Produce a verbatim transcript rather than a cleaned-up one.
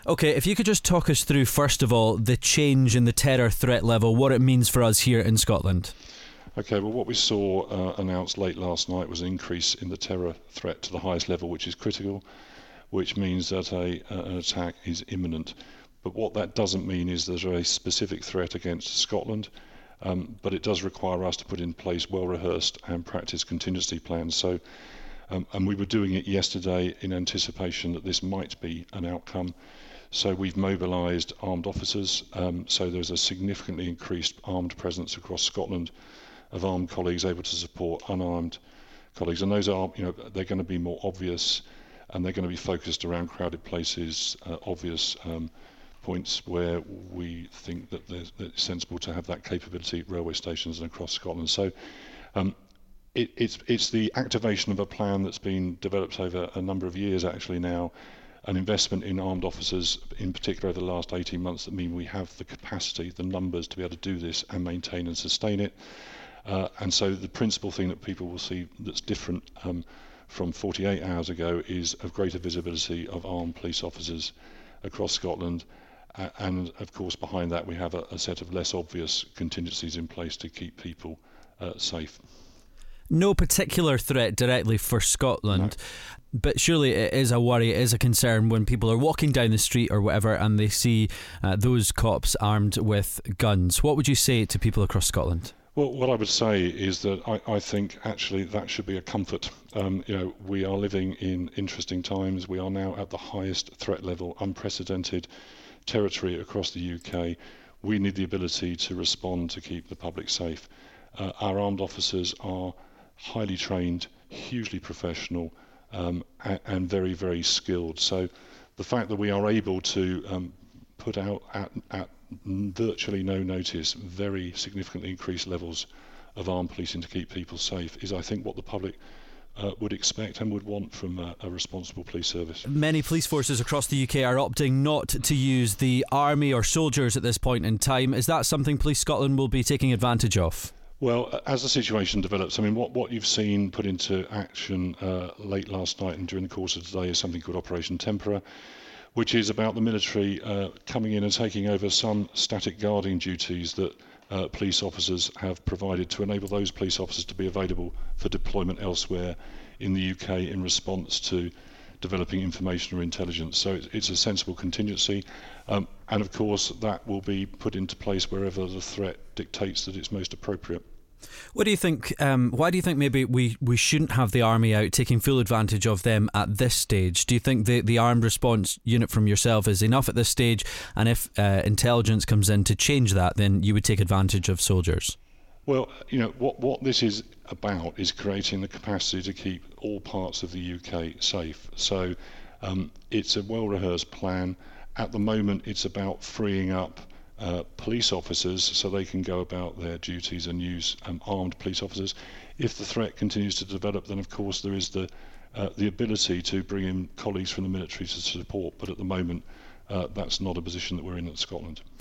Okay, if you could just talk us through, first of all, the change in the terror threat level, what it means for us here in Scotland. Okay, well, what we saw uh, announced late last night was an increase in the terror threat to the highest level, which is critical, which means that a, uh, an attack is imminent. But what that doesn't mean is there's a specific threat against Scotland, um, but it does require us to put in place well-rehearsed and practiced contingency plans. So, um, and we were doing it yesterday in anticipation that this might be an outcome. So we've mobilised armed officers, um, so there's a significantly increased armed presence across Scotland of armed colleagues able to support unarmed colleagues. And those are, you know, they're going to be more obvious, and they're going to be focused around crowded places, uh, obvious um, points where we think that, that it's sensible to have that capability at railway stations and across Scotland. So um, it, it's, it's the activation of a plan that's been developed over a number of years actually now, an investment in armed officers, in particular over the last eighteen months, that mean we have the capacity, the numbers to be able to do this and maintain and sustain it. Uh, and so the principal thing that people will see that's different um, from forty-eight hours ago is of greater visibility of armed police officers across Scotland. Uh, and of course behind that we have a, a set of less obvious contingencies in place to keep people uh, safe. No particular threat directly for Scotland, no. But surely it is a worry, it is a concern when people are walking down the street or whatever and they see uh, those cops armed with guns. What would you say to people across Scotland? Well, what I would say is that I, I think actually that should be a comfort. Um, you know, we are living in interesting times. We are now at the highest threat level, unprecedented territory across the U K. We need the ability to respond to keep the public safe. Uh, our armed officers are highly trained, hugely professional, um, and, and very, very skilled. So the fact that we are able to um, put out at, at virtually no notice very significantly increased levels of armed policing to keep people safe is, I think, what the public uh, would expect and would want from a, a responsible police service. Many police forces across the U K are opting not to use the army or soldiers at this point in time. Is that something Police Scotland will be taking advantage of? Well, as the situation develops, I mean, what, what you've seen put into action uh, late last night and during the course of today is something called Operation Tempera, which is about the military uh, coming in and taking over some static guarding duties that uh, police officers have provided to enable those police officers to be available for deployment elsewhere in the U K in response to developing information or intelligence. So it's, it's a sensible contingency, um, and of course that will be put into place wherever the threat dictates that it's most appropriate. What do you think, um, why do you think maybe we, we shouldn't have the army out taking full advantage of them at this stage? Do you think the, the armed response unit from yourself is enough at this stage, and if uh, intelligence comes in to change that, then you would take advantage of soldiers? Well, you know, what, what this is about is creating the capacity to keep all parts of the U K safe. So um, it's a well-rehearsed plan. At the moment, it's about freeing up uh, police officers so they can go about their duties and use um, armed police officers. If the threat continues to develop, then of course there is the uh, the ability to bring in colleagues from the military to support. But at the moment, uh, that's not a position that we're in at Scotland.